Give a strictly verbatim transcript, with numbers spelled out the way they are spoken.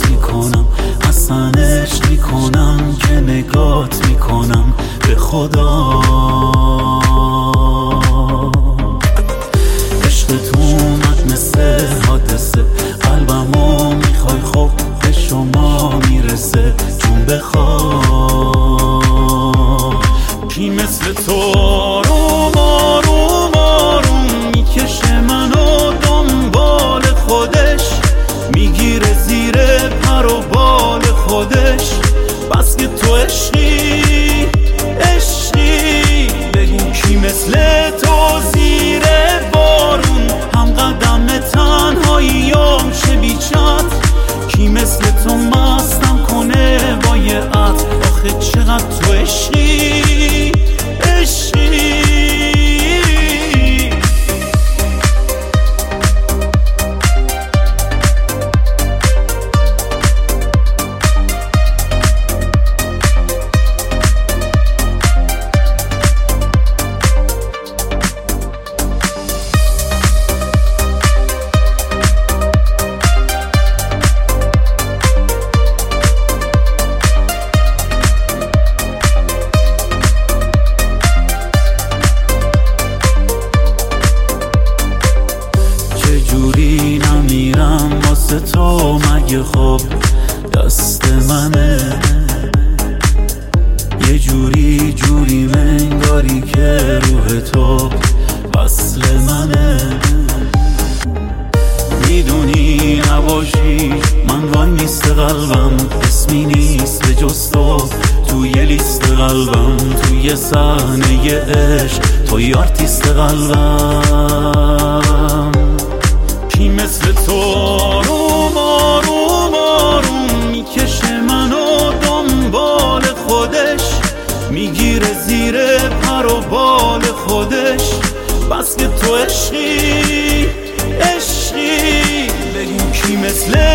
نگات میکنم، اصلا عشق میکنم که نگات میکنم به خدا. عشق تو اومد مثل حادثه، قلبمو میخوای خب به شما میرسه جون بخواه. کی مثل تو آروم آروم آروم میکشه منو دنبال خودش، میگیره زیر پر و بال خودش. بس که تو عشقی عشقی، بگو کی مثل تو زیر بارون هم قدم تنهاییام شه بیچت. کی مثل تو مستم کنه با یه عطر، آخه چقدر تو عشقی عشقی. جوری نمیرم واسه تو مگه خب دست منه، یه جوری جوری منگاری که روح تو وصل منه. میدونی نباشی من وای نیست قلبم، اسمی نیست به جز تو توی لیست قلبم. توی صحنه عشق توی آرتیست قلبم. کی مثل تو آروم آروم آروم میکشه منو دنبال خودش، میگیره زیر پر و بال خودش. بس که تو عشقی عشقی، بگو کی مثل